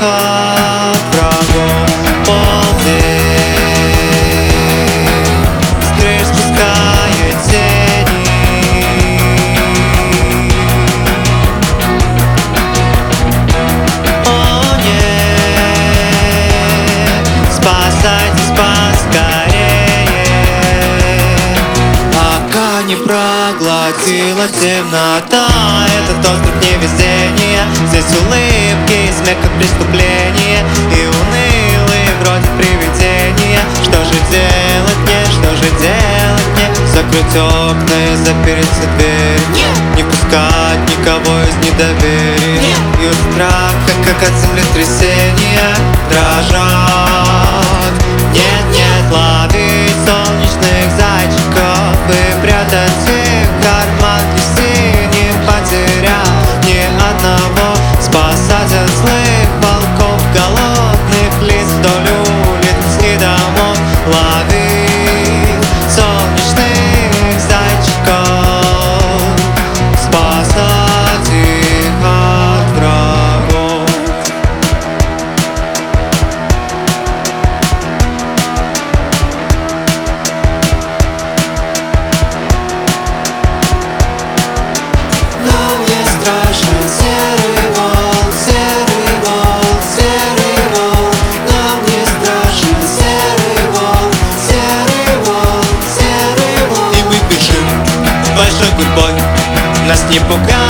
от врагов полный. С крыш спускают тени. О нет, спасайтесь поскорее, пока не проглотила темнота. Этот остров невезения, здесь улыбки и смех как преступление, и унылые вроде привидения. Что же делать мне, что же делать мне? Закрыть окна и запереть все двери, не пускать никого из недоверия. И от страха, как от землетрясения, дрожат. Нет, нет, ловить солнечных зайчиков и прятать их в карман трясти, не потеряв ни одного. Спасать от злых волков, голодных лиц вдоль улиц и домов. Ловить солнечных зайчиков, спасать их от врагов. Нам не страшен серый волк, серый волк, серый волк. Нам не страшен серый волк, серый волк, серый волк. И мы бежим большой гурьбой, нас не пугает